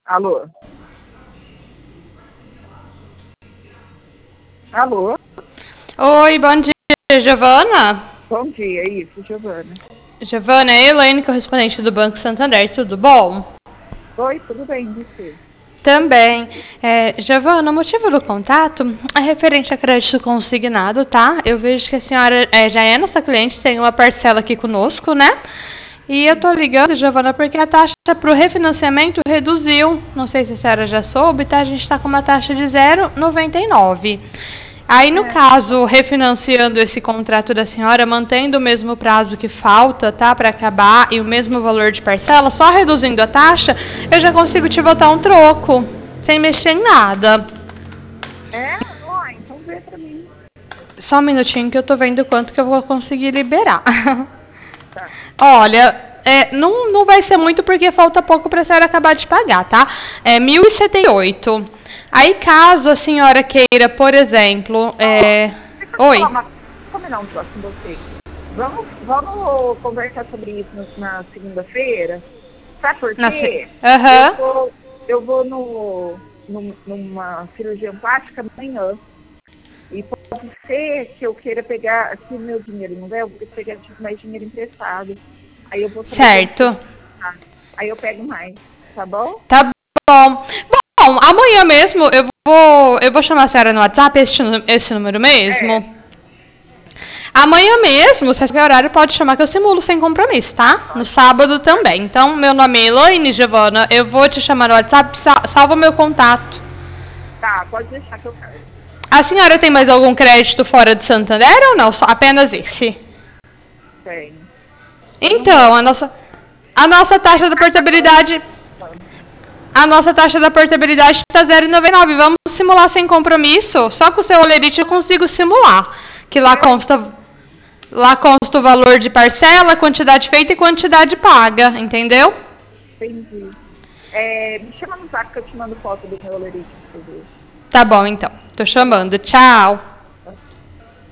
Alô? Alô? Oi, bom dia, Giovana. Bom dia, isso, Giovana. Giovana, é a Elaine, correspondente do Banco Santander, tudo bom? Oi, tudo bem, e você? Também. Giovana, o motivo do contato é referente a crédito consignado, tá? Eu vejo que a senhora já é nossa cliente, tem uma parcela aqui conosco, né? E eu tô ligando, Giovana, porque a taxa para o refinanciamento reduziu. Não sei se a senhora já soube, tá? A gente está com uma taxa de 0,99. Aí, no caso, refinanciando esse contrato da senhora, mantendo o mesmo prazo que falta, tá, para acabar, e o mesmo valor de parcela, só reduzindo a taxa, eu já consigo te botar um troco, sem mexer em nada. Ó, então vê pra mim. Só um minutinho que eu tô vendo quanto que eu vou conseguir liberar. Tá. Olha, não vai ser muito porque falta pouco para a senhora acabar de pagar, tá? É 1.078. Aí, caso a senhora queira, por exemplo... Deixa eu Oi. falar vou combinar um negócio com você. Vamos conversar sobre isso na segunda-feira? Sabe por quê? Aham. Eu vou numa cirurgia plástica amanhã. E pode ser que eu queira pegar aqui meu dinheiro, não é? Eu vou pegar mais dinheiro emprestado. Aí eu vou saber Certo. Aí eu pego mais, tá bom? Tá bom. Bom, amanhã mesmo eu vou chamar a senhora no WhatsApp, esse número mesmo. Amanhã mesmo, se tiver horário, pode chamar que eu simulo sem compromisso, tá? No sábado também. Então, meu nome é Elaine, Giovana. Eu vou te chamar no WhatsApp, salva o meu contato. Tá, pode deixar que eu quero. A senhora tem mais algum crédito fora de Santander ou não? Só apenas esse? Tem. Então, a nossa taxa da portabilidade... A nossa taxa da portabilidade está 0,99. Vamos simular sem compromisso? Só com o seu olerite eu consigo simular. Que lá consta o valor de parcela, quantidade feita e quantidade paga, entendeu? Entendi. Me chama no zap que eu te mando foto do meu olerite pra você ver. Tá bom, então. Tô chamando. Tchau.